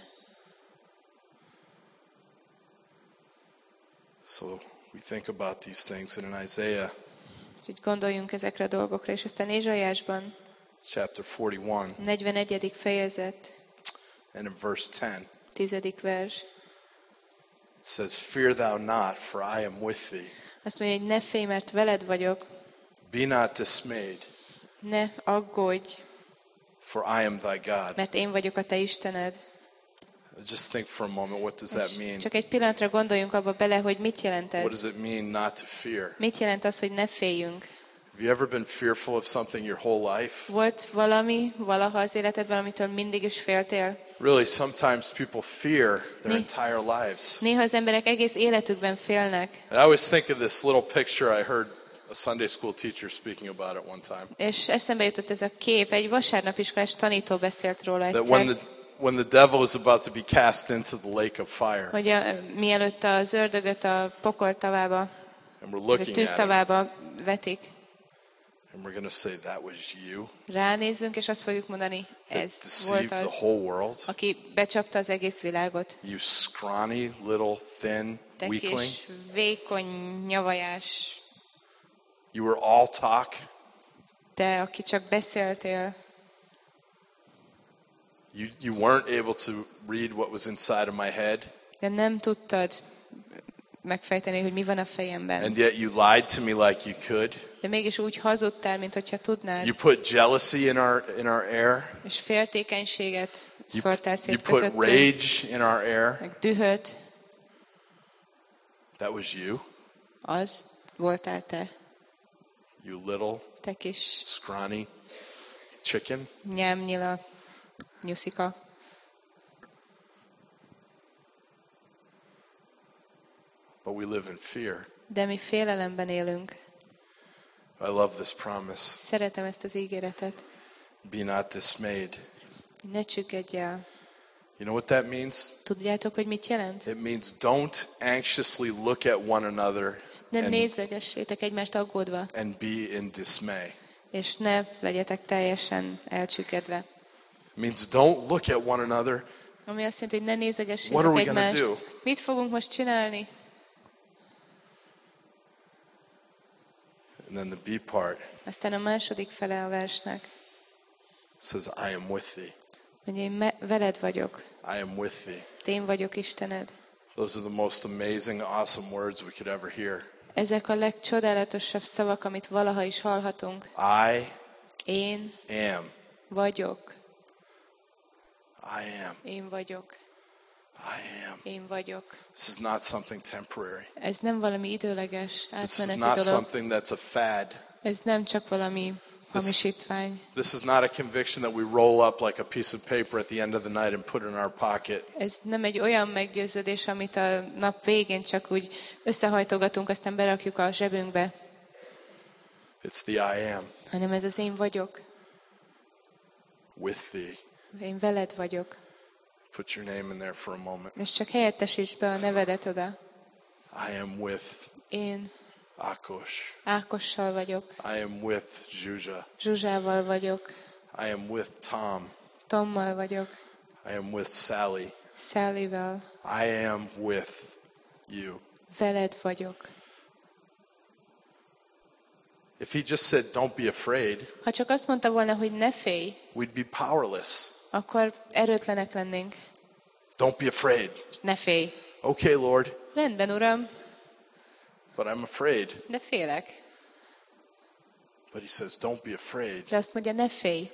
So we think about these things, and in Isaiah Úgyhogy gondoljunk ezekre a dolgokra, és aztán Ézsaiásban, chapter forty-one negyvenegyedik fejezet, and in verse ten, tizedik vers. it says, "Fear thou not, for I am with thee. Azt mondja, hogy ne félj, mert veled vagyok, Be not dismayed, ne aggódj, for I am thy God." mert én vagyok a te Istened. Just think for a moment, what does that És mean? csak egy pillanatra gondoljunk abba bele, hogy mit jelent What ez. does it mean not to fear? Mit jelent az, hogy ne féljünk? Have you ever been fearful of something your whole life? Volt valami valaha az életedben, amitől mindig is féltél? Really, sometimes people fear their Né- entire lives. Néha az emberek egész életükben félnek. And I always think of this little picture I heard a Sunday school teacher speaking about it one time. És eszembe jutott ez a kép, egy vasárnapiskolás tanító beszélt róla That when egyszer, the when the devil is about to be cast into the lake of fire, hogy a, mielőtt az ördögöt a pokol tavába, and we're a looking at him, tűztavába vetik, and we're going to say, that was you ránézzünk, és azt fogjuk mondani, that ez deceived volt the az, whole world. aki becsapta az egész világot. You scrawny, little, thin Te weakling. kis, vékony, nyavajás, You were all talk. te, aki csak beszéltél, You, you weren't able to read what was inside of my head, de nem tudtad megfejteni, hogy mi van a fejemben. and yet you lied to me like you could. De mégis úgy hazudtál, mint hogyha tudnád, You put jealousy in our in our air. és féltékenységet You, szórtál you szét put közöttünk, rage in our air. meg dühöt, That was you. az voltál te, You little, te kis scrawny chicken. nyámnyila, nyuszika. But we live in fear. De mi félelemben élünk. I love this promise. Szeretem ezt az ígéretet. Be not dismayed. Ne csüggedj el. You know what that means? Tudjátok, hogy mit jelent? It means don't anxiously look at one another Ne and, nézlegessétek egymást aggódva, and be in dismay. és ne legyetek teljesen elcsüggedve. It means don't look at one another. Ami azt jelenti, hogy ne nézegessétek What are we gonna egymást. do? Mit fogunk most csinálni? And then the B part Aztán a második fele a versnek, says, I am with thee. hogy én me- veled vagyok. I am with thee. Én vagyok Istened. Those are the most amazing, awesome words we could ever hear. Ezek a legcsodálatosabb szavak, amit valaha is hallhatunk. I Én am. vagyok. I am. Én vagyok. I am. Én vagyok. This is not something temporary. Ez nem valami időleges, This is átmeneti not dolog. something that's a fad. Ez nem csak valami hamisítvány. This is not a conviction that we roll up like a piece of paper at the end of the night and put in our pocket. Ez nem egy olyan meggyőződés, amit a nap végén csak úgy összehajtogatunk, aztán berakjuk a zsebünkbe, It's the I am hanem ez az én vagyok. with thee. Én veled vagyok. Put your name in there for a moment. És csak helyettesíts be a nevedet oda. I am with Én Akos. Ákossal vagyok. I am with Zsuzsa. Zsuzsával vagyok. I am with Tom. Tommal vagyok. I am with Sally. Sallyvel. I am with you. Veled vagyok. If he just said, don't be afraid, Ha csak azt mondta volna, hogy ne félj, we'd be powerless. akkor erőtlenek lennénk. Don't be afraid. Ne félj. Okay, Lord, Rendben, Uram, but I'm afraid. de félek. But he says, don't be afraid. De azt mondja, ne félj,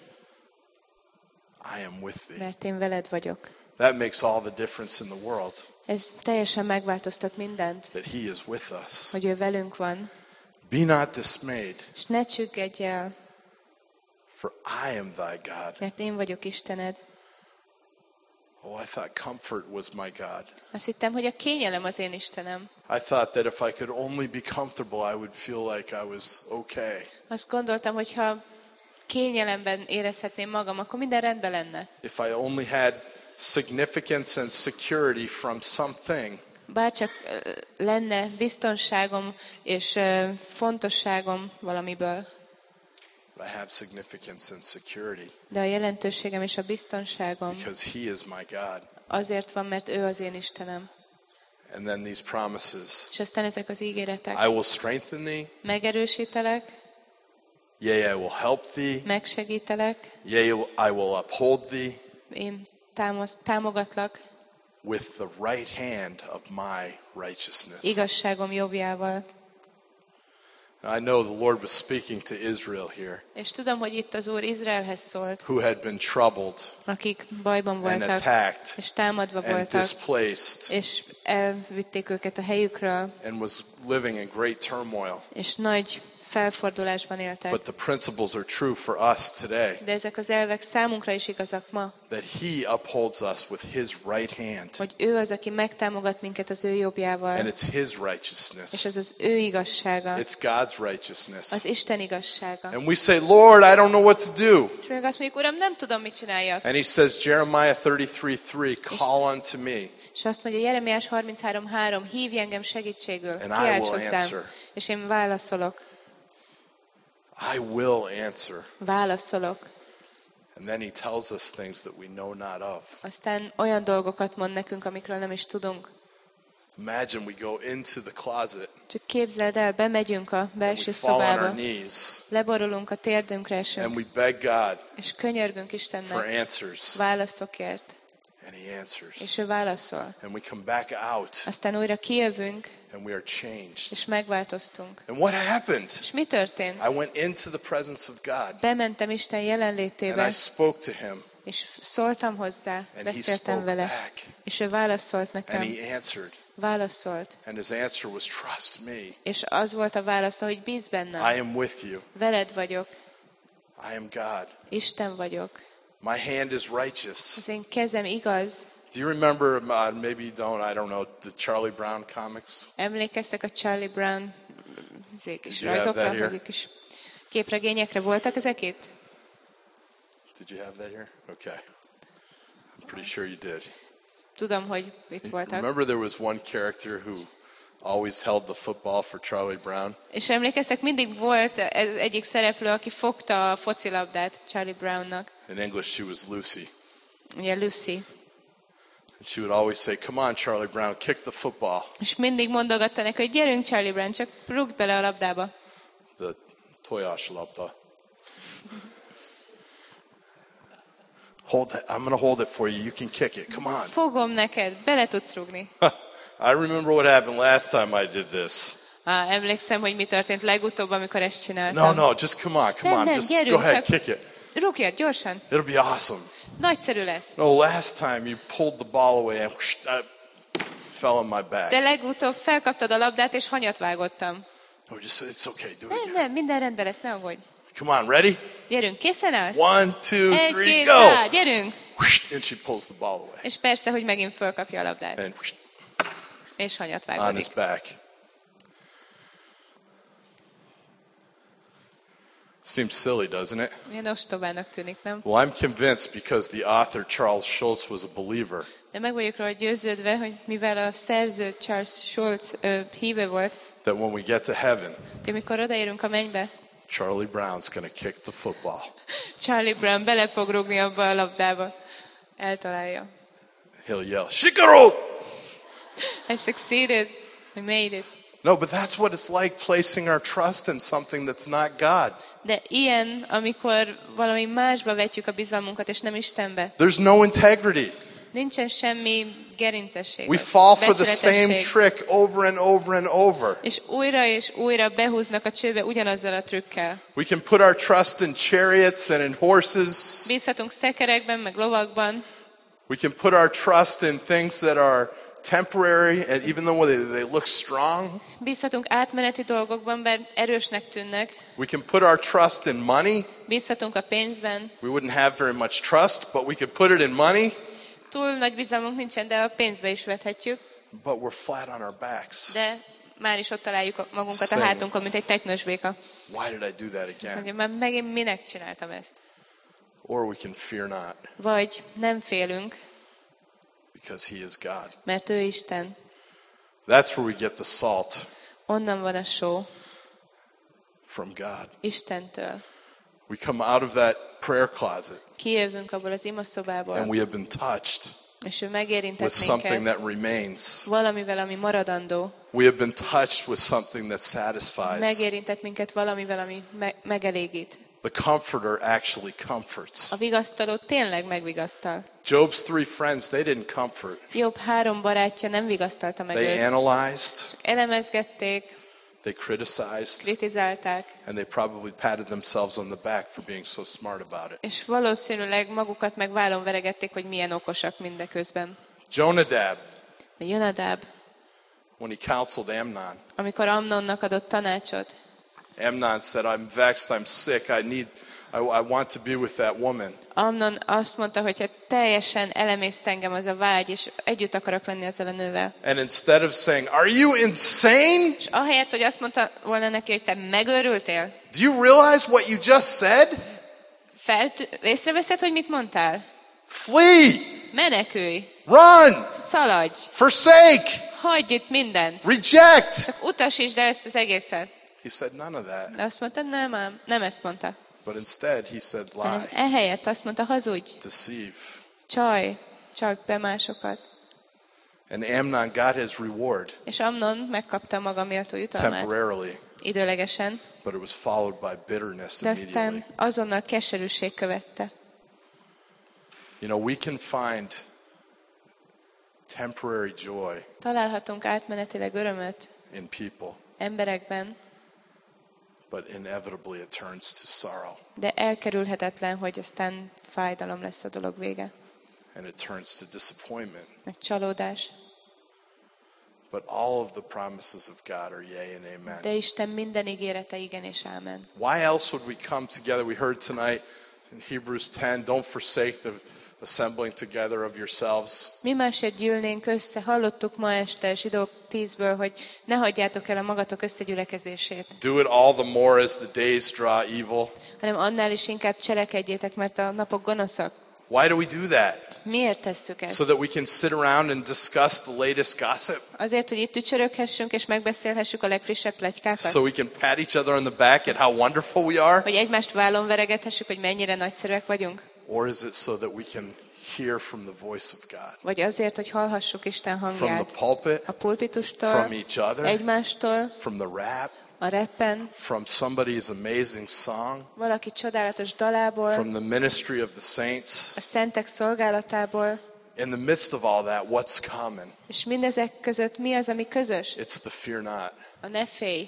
I am with thee. mert én veled vagyok. That makes all the difference in the world, Ez teljesen megváltoztat mindent, that he is with us. hogy ő velünk van. Be not dismayed, És ne csüggedj el, for I am thy God. mert én vagyok Istened. Oh, I thought comfort was my God. Azt hittem, hogy a kényelem az én Istenem. I thought that if I could only be comfortable, I would feel like I was okay. Azt gondoltam, hogy ha kényelemben érezhetném magam, akkor minden rendben lenne. If I only had significance and security from something, Bárcsak ö, lenne biztonságom és ö, fontosságom valamiből, but I have significance and security de a jelentőségem és a biztonságom because he is my God. azért van, mert ő az én Istenem. And then these promises. És aztán ezek az ígéretek. I will strengthen thee, Megerősítelek, yea, I will help thee, megsegítelek, yea, I will uphold thee én támoz, támogatlak with the right hand of my righteousness. igazságom jobbjával. I know the Lord was speaking to Israel here, És tudom, hogy itt az Úr Izraelhez szólt, who had been troubled akik bajban and voltak, attacked és támadva and voltak, displaced és elvitték őket a helyükről, and was living in great turmoil. és nagy felfordulásban éltek. But the principles are true for us today, De ezek az elvek számunkra is igazak ma, that He upholds us with His right hand, hogy ő az, aki megtámogat minket az ő jobbjával, and it's His és righteousness. ez az ő igazsága, It's God's righteousness. az Isten igazsága. And we say, Lord, I don't know what to do. És még azt mondjuk, Uram, nem tudom, mit csináljak. And He says, Jeremiah thirty-three three, call unto me, És azt mondja, Jeremiás harminchárom három, hívj engem segítségül, And I kiálts will hozzám, answer. és én válaszolok, I will answer. válaszolok. And then He tells us things that we know not of. Aztán olyan dolgokat mond nekünk, amikről nem is tudunk. Imagine we go into the closet, Csak képzeld el, bemegyünk a and belső we fall on our szobába, knees, leborulunk a térdünkre and esünk, we beg God és könyörgünk for Istennek answers, válaszokért, and He answers. és ő válaszol. And we come back out, Aztán újra kijövünk, and we are changed. és megváltoztunk. And what happened? És mi történt? I went into the presence of God, Bementem Isten and jelenlétébe, I spoke to Him, és szóltam hozzá, and He beszéltem spoke vele, back, és ő válaszolt and nekem, He answered. válaszolt. And His answer was, trust me. És az volt a válasz, hogy bízz I bennem, am with you. veled vagyok, I am God. Isten vagyok, My hand is righteous. az én kezem igaz. Do you remember, uh, maybe you don't, I don't know, the Charlie Brown comics? Emlékeztek a Charlie Brown zé kis Did you have that rajzokra, here? vagy kis képregényekre? Voltak ezek itt? Did you have that here? Okay. I'm pretty sure you did. Tudom, hogy itt voltak. Remember there was one character who always held the football for Charlie Brown? És emlékeztek, mindig volt ez egyik szereplő, aki fogta a focilabdát Charlie Brownnak. In English, she was Lucy. Ugye Lucy. And she would always say, come on, Charlie Brown, kick the football. És mindig mondogatta neki, hogy gyerünk Charlie Brown, csak rúgj bele a labdába. The toyas labda. Hold that. I'm going to hold it for you. You can kick it. Come on. Fogom neked, bele tudsz rúgni. I remember what happened last time I did this. Á, emlékszem, hogy mi történt legutóbb, amikor ezt csináltam. No, no, just come on, come Nem, on. nem, Just gyerünk, go ahead, csak- kick it. Rúgjad, gyorsan. It'll be awesome. Nagyszerű lesz. No, last time you pulled the ball away and whoosh, I fell on my back. De legutóbb felkaptad a labdát, és hanyat vágottam. No, just it's okay. Do it Nem, again. nem, minden rendben lesz, ne aggódj. Come on, ready? Gyerünk, készen állsz? One, two, Egy, three, két, go. rá, gyerünk! Whoosh, and she pulls the ball away És persze, hogy megint fölkapja a labdát, and whoosh, és hanyat on his vágodik. back. Seems silly, doesn't it? Milyen ostobának tűnik, nem? Well, I'm convinced because the author Charles Schulz was a believer De meg vagyok róla győződve, hogy mivel a szerző Charles Schulz ö, híve volt, that when we get to heaven, hogy amikor odaérünk a mennybe, Charlie Brown's going to kick the football. Charlie Brown bele fog rúgni abba a labdába. Eltalálja. He'll yell, Shikaru! I succeeded. I made it. No, but that's what it's like placing our trust in something that's not God. De ilyen, amikor valami másba vetjük a bizalmunkat, és nem Istenbe. There's no integrity. Nincsen semmi gerincesség. We vagy fall for the same becsületesség. trick over and over and over. És újra és újra behúznak a csőbe ugyanazzal a trükkel. We can put our trust in chariots and in horses. Bízhatunk szekerekben, meg lovakban. We can put our trust in things that are temporary, and even though they, they look strong. Bízhatunk átmeneti dolgokban, bár erősnek tűnnek. We can put our trust in money. Bízhatunk a pénzben. We wouldn't have very much trust, but we could put it in money. Túl nagy bizalmunk nincsen, de a pénzbe is vethetjük. But we're flat on our backs. De már is ott találjuk magunkat a Same. hátunkon, mint egy teknős béka. Why did I do that Azt again? mondja, már megint minek csináltam ezt? Or we can fear not, Vagy nem félünk, because He is God. mert ő Isten. That's where we get the salt Onnan van a só, from God. Istentől. We come out of that prayer closet, Kijövünk abból az and imaszobából, we have been touched és ő with megérintett something minket that remains. valamivel, ami maradandó. We have been touched with something that satisfies. Megérintett minket valamivel, ami me- megelégít. The Comforter actually comforts. A vigasztaló tényleg megvigasztal. Job's three friends, they didn't comfort. Jobb három barátja nem vigasztalta meg They őt. analyzed, Elemezgették, They criticized, kritizálták, and they probably patted themselves on the back for being so smart about it. és valószínűleg magukat meg vállon veregették, hogy milyen okosak mindeközben. Jonadab, Jonadab, when he counseled Amnon, amikor Amnonnak adott tanácsot, Amnon said, I'm vexed, I'm sick, I need, I, I want to be with that woman. Amnon azt mondta, hogy hát teljesen elemészt engem az a vágy, és együtt akarok lenni ezzel a nővel. And instead of saying, are you insane? És ahelyett, hogy azt mondta volna neki, hogy te megőrültél, Do you realize what you just said? Felt- észreveszed, hogy mit mondtál? Flee, Menekülj, run, szaladj, forsake, hagyj itt mindent, reject. csak utasítsd el ezt az egészet. He said none of that. De azt mondta, nem ám, nem ezt mondta. But instead he said Hanem lie, ehelyett azt mondta, hazudj, deceive. csaj, csaj be másokat. And Amnon got his reward És Amnon megkapta maga méltó jutalmát temporarily, időlegesen, but it was followed by bitterness de immediately. aztán azonnal keserűség követte. You know, we can find temporary joy Találhatunk átmenetileg örömöt in people, emberekben, but inevitably it turns to sorrow, de elkerülhetetlen, hogy aztán fájdalom lesz a dolog vége, and it turns to disappointment. meg csalódás. But all of the promises of God are yea and amen. De Isten minden ígérete igen és ámen. Why else would we come together? We heard tonight in Hebrews ten, don't forsake the assembling together of yourselves. Mi másért gyűlnénk össze? Hallottuk ma este Zsidók tízből, hogy ne hagyjátok el a magatok összegyülekezését, Do it all the more as the days draw evil. hanem annál is inkább cselekedjétek, mert a napok gonoszak. Why do we do that? Miért tesszük ezt? So that we can sit around and discuss the latest gossip? Azért, hogy itt tücsöröghessünk és megbeszélhessük a legfrissebb pletykákat? So we can pat each other on the back at how wonderful we are? Hogy egymást vállon veregethessük, hogy mennyire nagyszerűek vagyunk? Or is it so that we can hear from the voice of God? Vagy azért, hogy hallhassuk Isten From hangját? the pulpit, A pulpitustól, from each other, egymástól, from the rap, a rappen, from somebody's amazing song, valaki csodálatos dalából, from the ministry of the saints. a szentek szolgálatából, In the midst of all that, what's common? és mindezek között mi az, ami közös? It's the fear not. A ne félj,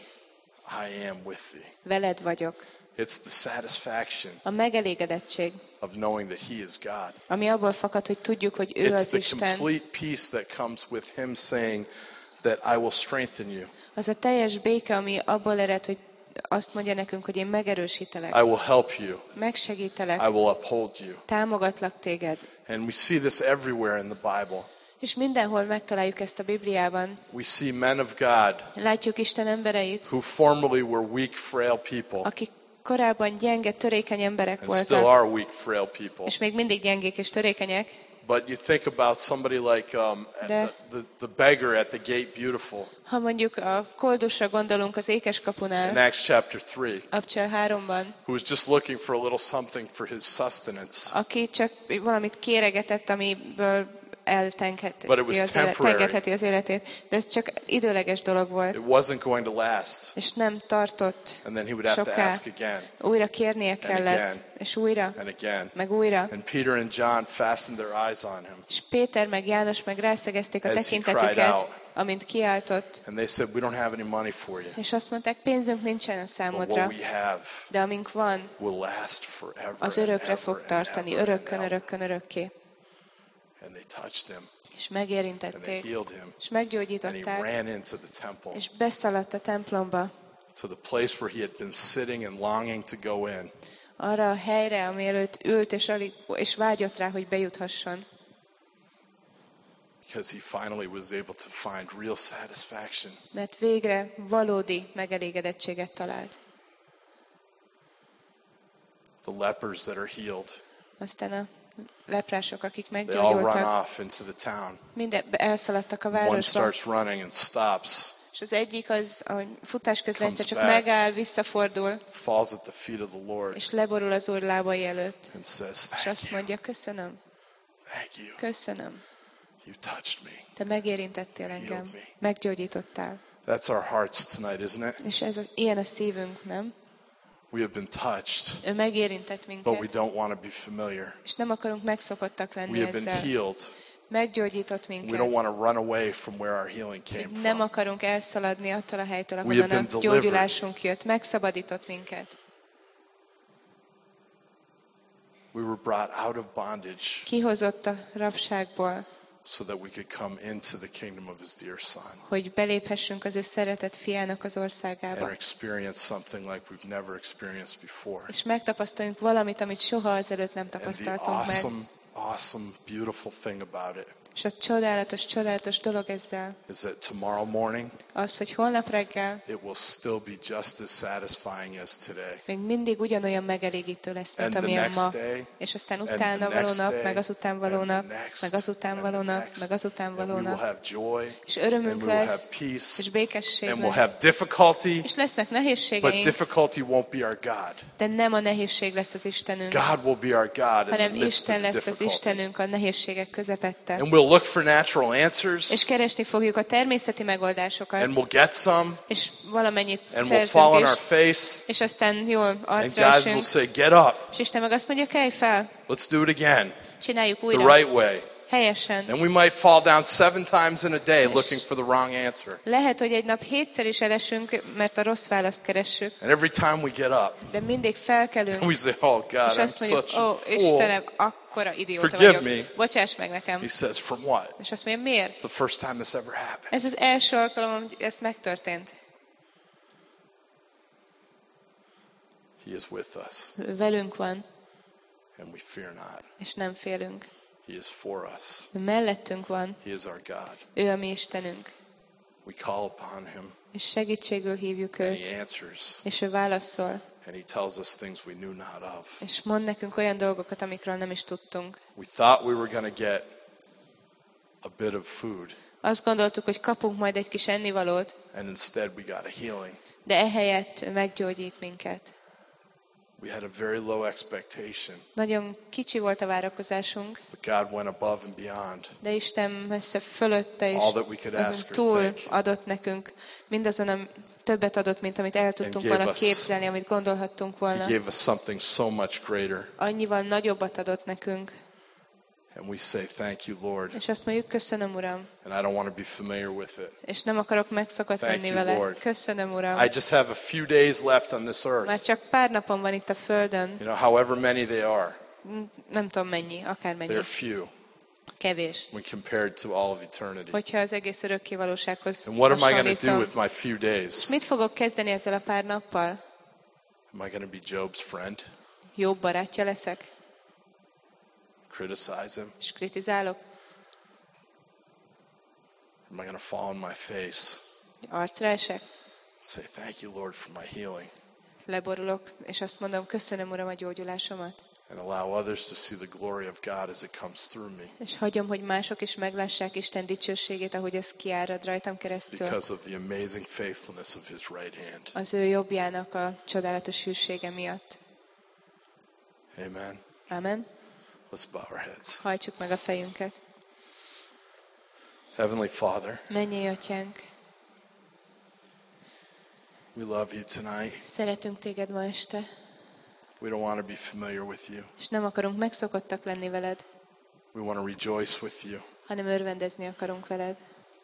I am with thee. veled vagyok. It's the satisfaction A megelégedettség, of knowing that he is God. ami abból fakad, hogy tudjuk, hogy ő It's az the Isten. complete peace that comes with him saying that I will strengthen you. Az a teljes béke, ami abból ered, hogy azt mondja nekünk, hogy én megerősítelek, I will help you. megsegítelek, I will uphold you. támogatlak téged. And we see this everywhere in the Bible. És mindenhol megtaláljuk ezt a Bibliában. We see men of God Látjuk Isten embereit, who formerly were weak, frail people akik korábban gyenge, törékeny emberek and still voltak, are weak, frail people. és még mindig gyengék és törékenyek, But you think about somebody like um, De- the, the beggar at the gate beautiful ha mondjuk a koldusra gondolunk az ékes in kapunál, Acts chapter three, Abcsel háromban, who was just looking for a little something for his sustenance. aki csak valamit kéregetett, amiből eltengheti But it was az, élet, temporary. tengetheti az életét, de ez csak időleges dolog volt, It wasn't going to last. és nem tartott And then he would have to soká. ask again Újra kérnie kellett, again. és újra, and again. meg újra. And Peter and John fastened their eyes on him. És Péter meg János meg rászegezték a As he cried tekintetüket, out. amint kiáltott, And they said, we don't have any money for you. és azt mondták, pénzünk nincsen a But számodra, what we have de amink van, will last forever az and örökre ever fog and tartani, ever and örökkön, ever. örökkön, örökké. And they touched him. És And they megérintették, healed him. és And he meggyógyították, ran into the temple, és beszaladt a templomba, to the place where he had been sitting and longing to go in. arra a helyre, ami előtt ült, és, alig, és vágyott rá, hogy bejuthasson. Because he finally was able to find real satisfaction. Mert végre valódi megelégedettséget talált. The lepers that are healed, Aztán a leprások, akik they all run meggyógyultak, off into the town. minden elszaladtak a One városba, starts running and stops, és az egyik az, ahogy futás közben egyszer Comes csak back. megáll, visszafordul, falls at the feet of the Lord, és leborul az Úr lábai előtt, and says, és thank azt you, mondja, köszönöm, thank you. köszönöm, You touched me. te megérintettél engem, meggyógyítottál. That's our hearts tonight, isn't it? És ez a, ilyen a szívünk, nem? We have been touched, Ő megérintett but we minket, don't want to be familiar. és nem akarunk megszokottak lenni We have been ezzel. healed, meggyógyított We minket. don't want to run away from where our healing came Nem from. akarunk elszaladni attól a helytől, We have ahonnan been a delivered. gyógyulásunk jött. Megszabadított minket. We were brought out of bondage Kihozott a rabságból, so that we could come into the kingdom of his dear son hogy beléphessünk az ő szeretett fiának az országába. and experience something like we've never experienced before. És megtapasztaljunk valamit, amit soha azelőtt nem And the tapasztaltunk meg. awesome, awesome, beautiful thing about it És a csodálatos, csodálatos dolog ezzel is that tomorrow morning az, hogy holnap reggel it will still be just as satisfying as today. még mindig ugyanolyan megelégítő lesz, mint And the amilyen next ma. day, És aztán and utána the való next nap, day, meg azután való and the nap, next, meg azután and való the nap, next, meg azután and való we will nap. have joy, És and örömünk we will have lesz, peace, és békesség and we'll lesz. have difficulty, És lesznek but nehézségeink, difficulty won't be our God. de nem a nehézség lesz az Istenünk, God will be our God in the hanem midst of Isten the lesz az difficulty. Istenünk a nehézségek közepette. And we'll look for natural answers, És keresni fogjuk a természeti megoldásokat, and we'll get some, és valamennyit and we'll fall on szerzünk, our és, face, és aztán jól and arcra God will esünk, say, get up, és Isten meg azt mondja, kelj fel, let's do it again, csináljuk the újra, right way. helyesen. And we might fall down seven times in a day looking for the wrong answer. Lehet, hogy egy nap hétszer is elesünk, mert a rossz választ keressük, And every time we get up, de mindig felkelünk, and we say, oh God, és I'm azt mondjuk, such a ó, fool. Istenem, akkora idióta Forgive vagyok. me. Bocsáss meg nekem. He says, from what? És azt mondja, miért? It's the first time this ever happened. Ez az első alkalom, hogy ez megtörtént. He is with us, Ő velünk van, and we fear not. és nem félünk. He is for us. Ő mellettünk van, He is our God. ő a mi Istenünk. We call upon him, És segítségül hívjuk and őt, he answers, és ő válaszol, and he tells us things we knew not of. és mond nekünk olyan dolgokat, amikről nem is tudtunk. We thought we were going to get a bit of food, Azt gondoltuk, hogy kapunk majd egy kis ennivalót, and instead we got a healing. de ehelyett meggyógyít minket. We had a very low expectation, Nagyon kicsi volt a várakozásunk, but God went above and beyond de Isten messze fölötte, és all that we could ask azon or túl think. adott nekünk, mindazon a többet adott, mint amit el tudtunk gave volna us- képzelni, amit gondolhattunk He volna. gave us something so much greater, Annyival nagyobbat adott nekünk, and we say, thank you, Lord. és azt mondjuk, köszönöm, Uram, And I don't want to be familiar with it. és nem akarok megszokott Thank lenni you, vele. Lord. Köszönöm, Uram. I just have a few days left on this Már earth. csak pár napom van itt a Földön, You know, however many they are, nem tudom mennyi, akármennyi, they're few kevés. when compared to all of eternity. Hogyha az egész örökkévalósághoz And what am I going to do hasonlítom. with my few days? Mit fogok kezdeni ezzel a pár nappal? Am I going to be Job's friend? Jobb barátja leszek? Criticize him? És kritizálok? Am I going to fall on my face? Arcra esek? Say, thank you, Lord, for my healing. Leborulok, és azt mondom, köszönöm, Uram, a gyógyulásomat. And allow others to see the glory of God as it comes through me És hagyom, hogy mások is meglássák Isten dicsőségét, ahogy ez kiárad rajtam keresztül. because of the amazing faithfulness of his right hand. Az ő jobbjának a csodálatos hűsége miatt. Amen. Amen. Let's bow our heads. Hajtsuk meg a fejünket. Heavenly Father, Mennyei Atyánk, we love you tonight. szeretünk téged ma este, We don't want to be familiar with you. és nem akarunk megszokottak lenni veled, We want to rejoice with you. hanem örvendezni akarunk veled.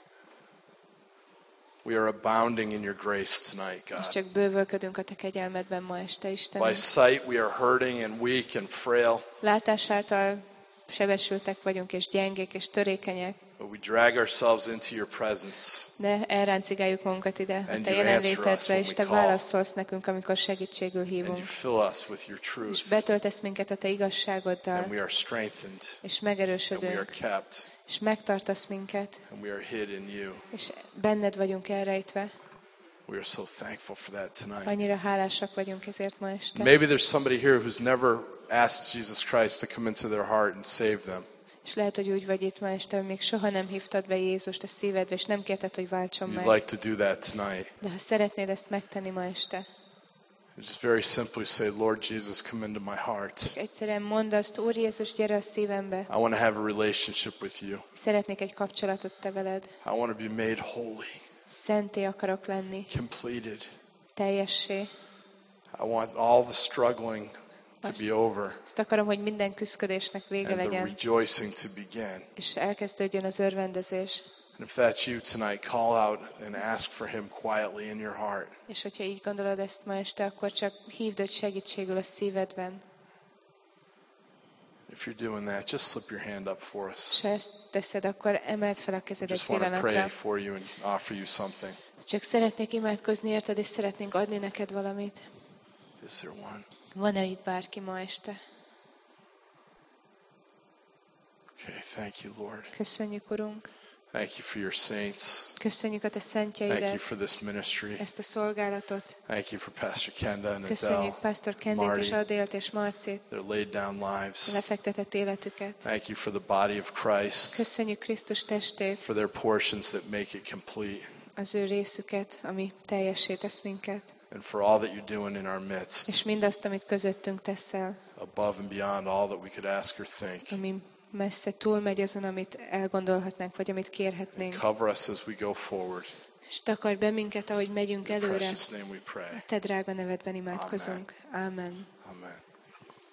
We are abounding in your grace tonight, És God. csak bővölködünk a te kegyelmedben ma este, By Istenem. sight, we are hurting and weak and frail, Látás által sebesültek vagyunk, és gyengék, és törékenyek, but we drag ourselves into your presence. de elráncigáljuk magunkat ide a And te you answer us jelenlétedbe, when és we te call. válaszolsz nekünk, amikor segítségül And you hívunk. fill us with your És truth. betöltesz minket a te igazságoddal, And we are strengthened. és And we are megerősödünk, kept. és megtartasz minket, And we are hid in you. és benned vagyunk elrejtve. We are so thankful for that tonight. Annyira hálásak vagyunk ezért ma este. Maybe there's somebody here who's never asked Jesus Christ to come into their heart and save them. És lehet, hogy úgy vagy itt ma este, hogy még soha nem hívtad be Jézust a szívedbe, és nem kérted, hogy váltson You'd meg. like to do that tonight. De ha szeretnéd ezt megtenni ma este, Just very simply say, Lord Jesus, come into my heart. egyszerűen mondd azt, Úr Jézus, gyere a szívembe. I want to have a relationship with you. Szeretnék egy kapcsolatot te veled. I want to be made holy, Szenté akarok lenni, completed. teljessé. I want all the struggling to Azt, be over azt akarom, hogy minden küszködésnek vége and the legyen, rejoicing to begin. és elkezdődjön az örvendezés. And if that's you tonight, call out and ask for him quietly in your heart. És hogyha így gondolod ezt ma este, akkor csak hívd őt segítségül a szívedben. If you're doing that, just slip your hand up for us. És ha ezt teszed, akkor emeld fel a kezed egy Just want to pray pillanatra. for you and offer you something. Csak szeretnék imádkozni érted, és szeretnénk adni neked valamit. Is there one? Van-e itt bárki ma este? Okay, thank you, Lord. Köszönjük, Urunk. Thank you for your saints. Köszönjük a te Thank you szentjeidet, for this ministry. ezt a szolgálatot. Thank you for Pastor Kenda and Köszönjük Adele, Pastor Kendit Marty, és Adélt és Marcit, their laid down lives. lefektetett életüket. Thank you for the body of Christ, Köszönjük Krisztus testét, for their portions that make it complete, az ő részüket, ami teljessé tesz minket, and for all that you're doing in our midst, és mindazt, amit közöttünk teszel, above and beyond all that we could ask or think. ami messze túlmegy azon, amit elgondolhatnánk, vagy amit And kérhetnénk. cover us as we go forward. És takarj be minket, ahogy megyünk In előre. precious name we pray. Te drága nevedben imádkozunk. Amen. Amen.